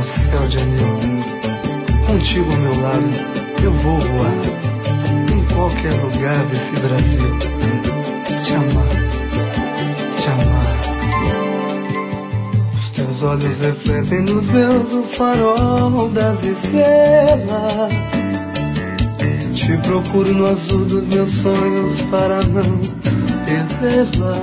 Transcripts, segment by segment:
céu de anil. Contigo ao meu lado, eu vou voar em qualquer lugar desse Brasil. Te amar, te amar. Os teus olhos refletem nos meus o farol das estrelas. Te procuro no azul dos meus sonhos para não perdê-la.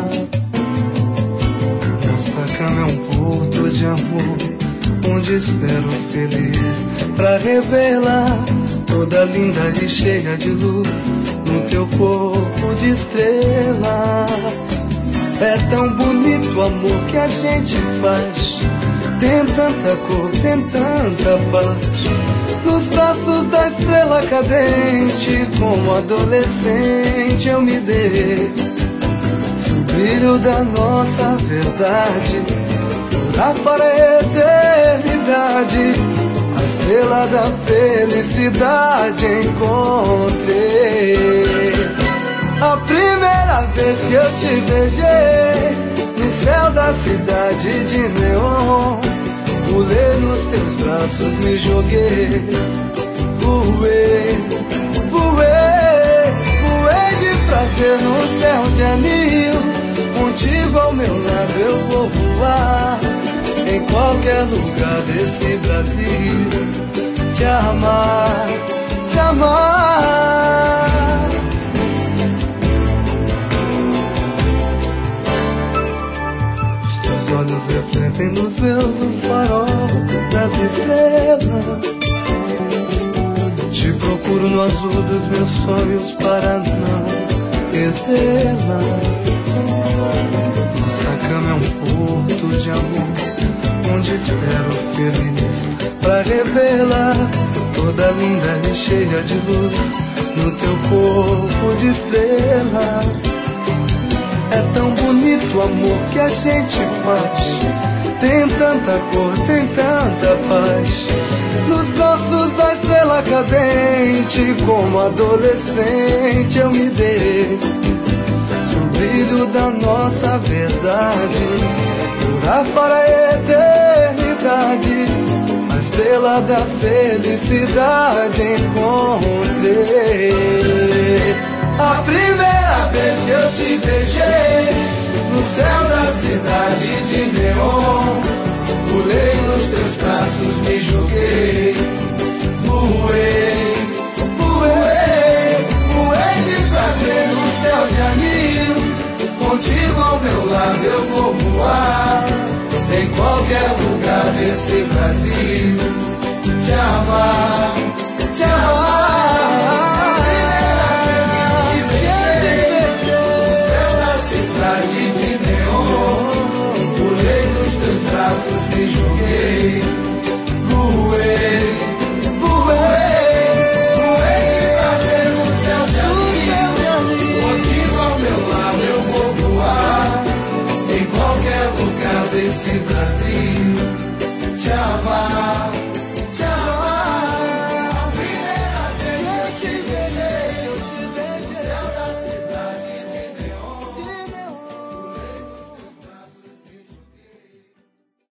Nossa cama é um porto de amor, onde espero feliz pra revelar toda linda e cheia de luz no teu corpo de estrela. É tão bonito o amor que a gente faz, tem tanta cor, tem tanta paz. Nos braços da estrela cadente, como adolescente eu me dei. Se o brilho da nossa verdade durar para a eternidade, a estrela da felicidade encontrei. A primeira vez que eu te beijei, no céu da cidade de neon, pulei nos teus braços, me joguei, voei, voei, voei de prazer no céu de anil. Contigo ao meu lado eu vou voar em qualquer lugar desse Brasil. Te amar, te amar. Os teus olhos refletem nos meus o farol das estrelas. Te procuro no azul dos meus sonhos para não perdê-la. Nossa cama é um porto de amor, onde espero feliz pra revelar toda linda e cheia de luz no teu corpo de estrela. É tão bonito o amor que a gente faz, tem tanta cor, tem tanta paz. Nos braços da estrela cadente, como adolescente eu me dei. Se o brilho da nossa verdade durar para a eternidade, a estrela da felicidade encontrei. A primeira vez que eu te beijei, no céu da cidade de neon, pulei nos teus braços, me joguei, voei, voei, voei de prazer no céu de anil. Contigo ao meu lado eu vou voar em qualquer lugar desse Brasil. Te amar, te amar.